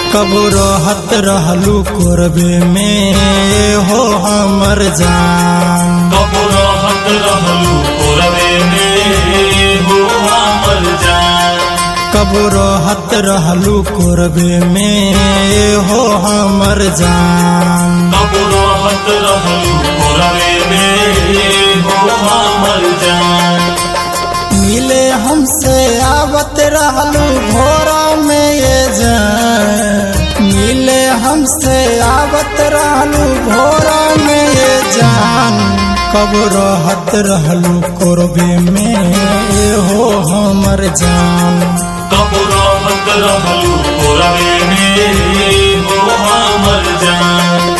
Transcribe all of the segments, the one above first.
कब रहत रहलू कोरबे में हो हमर जान। कब रहत रहलू कोरबे में हो हमर जान। कब रहत रहलू कोरबे में हो हमर जान। कब रहत रहलू कोरबे में हो हमर जान। मिले हमसे आवत रहलू भोरा में ये जान। मिले हमसे आवत रहलू भोरा में ये जान। कब रहत रहलू कोरबे में हो हमर जान। कब रहत रहलू कोरबे में हो हमर जान।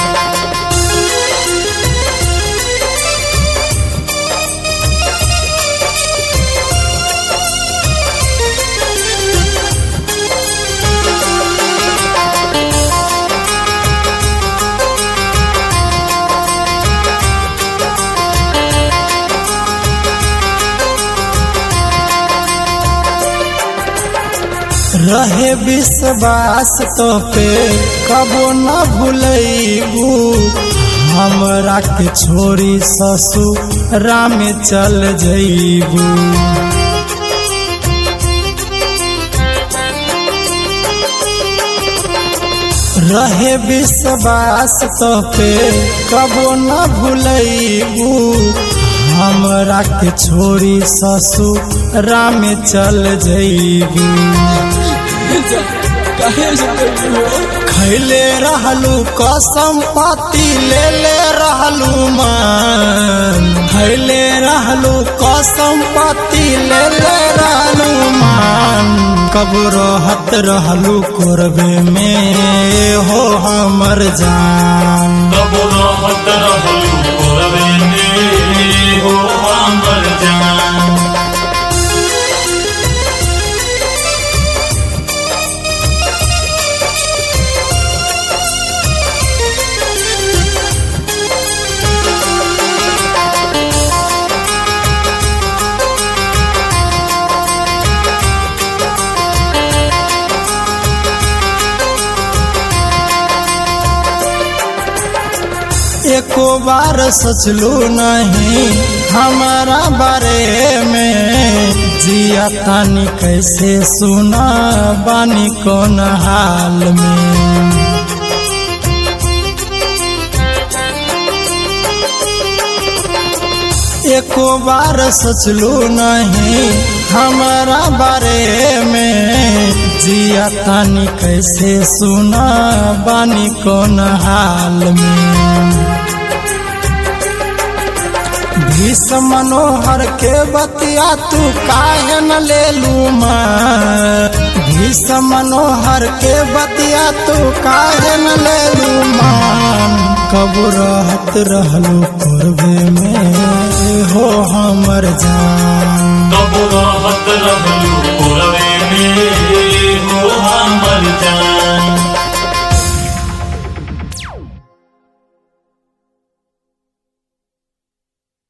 रहे विश्वास तो पे कबो न भूलैबू। हमरा के छोड़ी ससुरा में चल जइबू। रहे विश्वास तो पे कबो न भूलैबू। हमरा के छोड़ी ससुरा में चल जइबू। खैले रहलू कसम पाती ले रहलू मान। खैले रहलू कसम पाती ले रहलू मान। कब रहत रहलू कोरबे में हो हमर जान। कब रहत रहलू कोरबे में हो हमर जान। एको बार सोचलू नहीं हमारा बारे में। जिया तानी कैसे सुना बानी कौन हाल में। एको बार सोचलू नहीं हमारा बारे में। जिया तानी कैसे सुना बानी कौन हाल में। भीष मनोहर के बतिया तू काहे न लेलू मान। भीष मनोहर के बतिया तू काहे न लेलू मान। कब रहत रहलू कोरबे में हो हमर जान। कब रहत रहलू